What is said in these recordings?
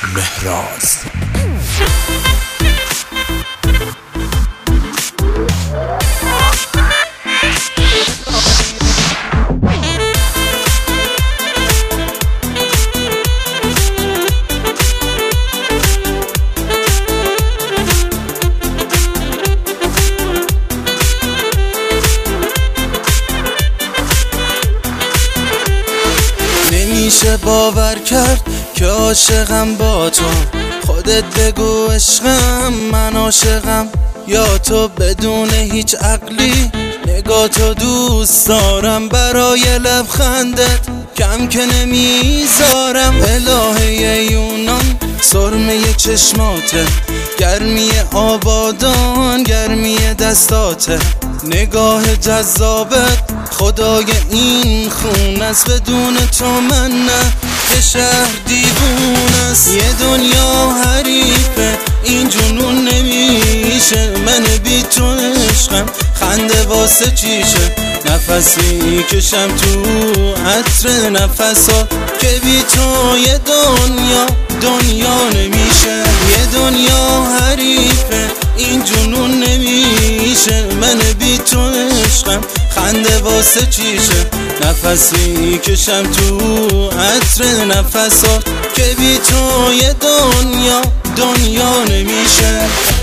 مهراز. نمیشه باور کرد که عاشقم با تو. خودت بگو عشقم من عاشقم یا تو؟ بدون هیچ عقلی نگاه تو دوست دارم. برای لبخندت کم که نمیذارم. الهه یونان سرمه چشماته، گرمی آبادان گرمی دستاته. نگاه جذابت خدای این خون است. بدون تو من نه که شهر دیوون است. یه دنیا حریفه این جنون نمیشه. من بی تو عشقم خنده واسه چیشه. نفسی کشم تو عطر نفسات که بی تو یه دنیا نمیشه. یه دنیا حریفه این جنون نمیشه. من بی تو عشقم خنده واسه چیشه. نفسی کشم تو عطر نفسات که بی تو یه دنیا نمیشه.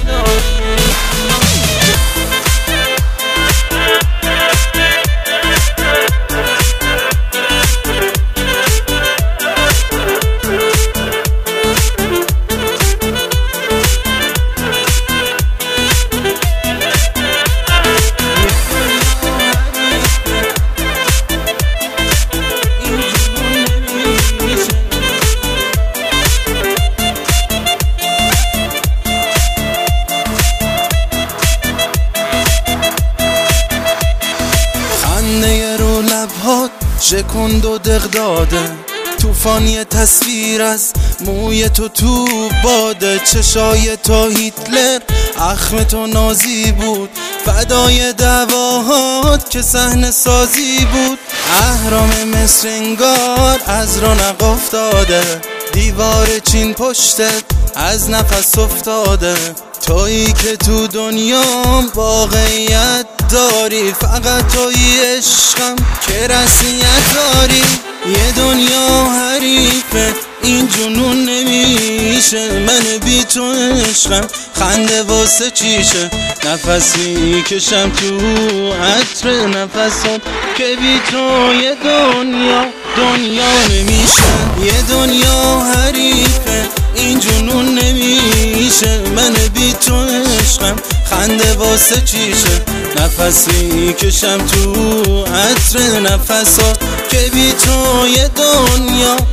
رو لبهات شکند و دق داده. توفانی تصویر از موی تو باده. چشای تو هیتلر اخم تو نازی بود. فدای دعواهات که صحنه سازی بود. اهرام مصر انگار از رونق افتاده. دیوار چین پشتت از نفس افتاده. تویی که تو دنیام واقعیت داری. فقط تویی عشقم که رسمیت داری. یه دنیا حریفه این جنون نمیشه. من بی تو عشقم خنده واسه چیشه. نفسی کشم تو عطر نفسات که بی تو یه دنیا نمیشه. یه دنیا حریفه این جنون نمیشه. من بی تو عشقم خنده واسه چیشه. نفسی کشم تو عطر نفسات که بی تو یه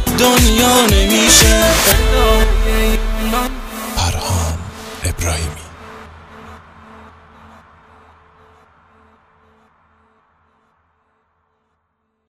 دنیا نمیشه. فرهان ابراهیمی.